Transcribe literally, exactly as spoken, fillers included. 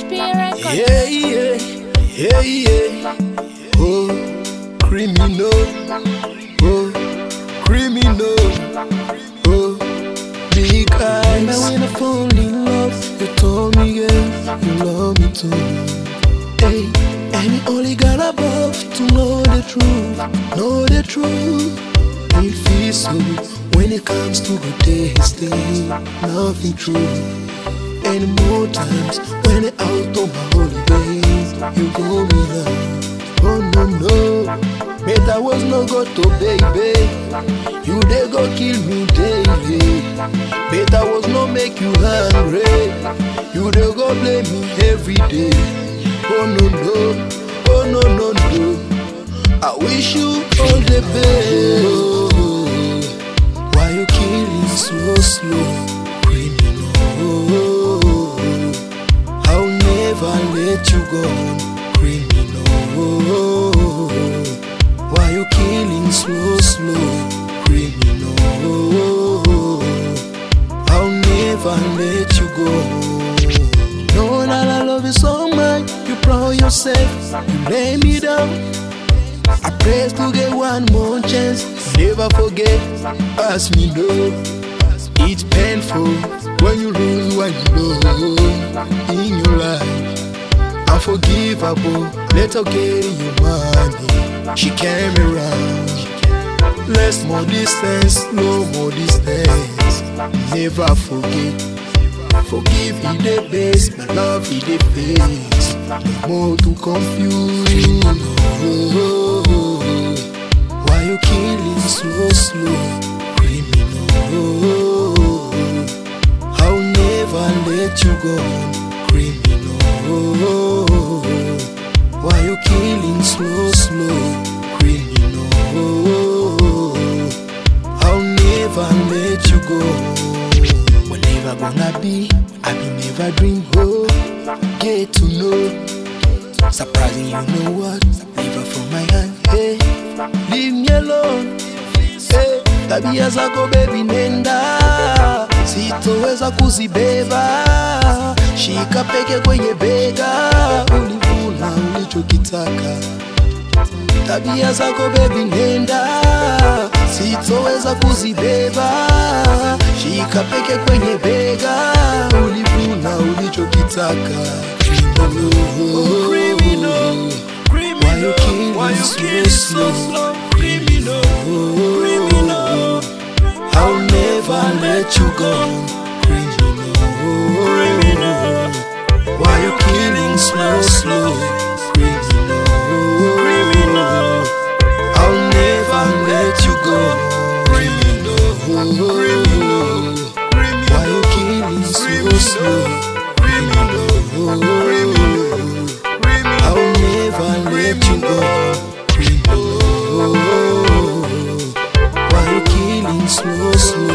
Yeah, yeah, yeah, yeah. Oh, criminal. Oh, criminal. Oh, big eyes. Remember when I fall in love, you told me, girl, you love me too. Hey, and it only got above to know the truth, know the truth. It feels so when it comes to good days, day, nothing true. And more times when it out on my holidays, you go me love. Oh no no, mate, I was no good to baby. You they go kill me daily. Mate, I was no make you hungry. You they go blame me every day. Oh no no, oh no no no. I wish you all the best. Why you killing so slow? I'll never let you go, criminal. Why you killing so slow, criminal? I'll never let you go. No, that I love you so much, you proud yourself, you lay me down. I pray to get one more chance, never forget, pass me love. It's painful when you lose what you love in your life. Unforgivable, let her get your money. She came around. Less more distance, no more distance. Never forget. Forgive me the best, my love is the best. No more to confuse. Why you killing so slow? Criminal. I'll never let you go, criminal. Why you killing so slow, criminal? I'll never let you go. We're never gonna be, I will never dream. Oh, get to know. Surprising, you know what? Never from my hand. Hey, leave me alone. Hey, tabia zako baby nenda, sitoweza kuzibeba. Shika peke kwenye bega, ulivuna ulichokitaka. Tabia zako baby nenda, sitoweza kuzibeba. Shika peke kwenye bega, ulivuna ulichokitaka. Oh, criminal, criminal. Why you killing, Why you killing so slow? Criminal, criminal. I'll never let you go, criminal. Criminal. Why you killing so slow? Criminal, criminal. I'll never let you go, criminal, criminal. Why you killing so slow? Criminal, criminal. I'll never let you go, criminal. Why you killing so slow?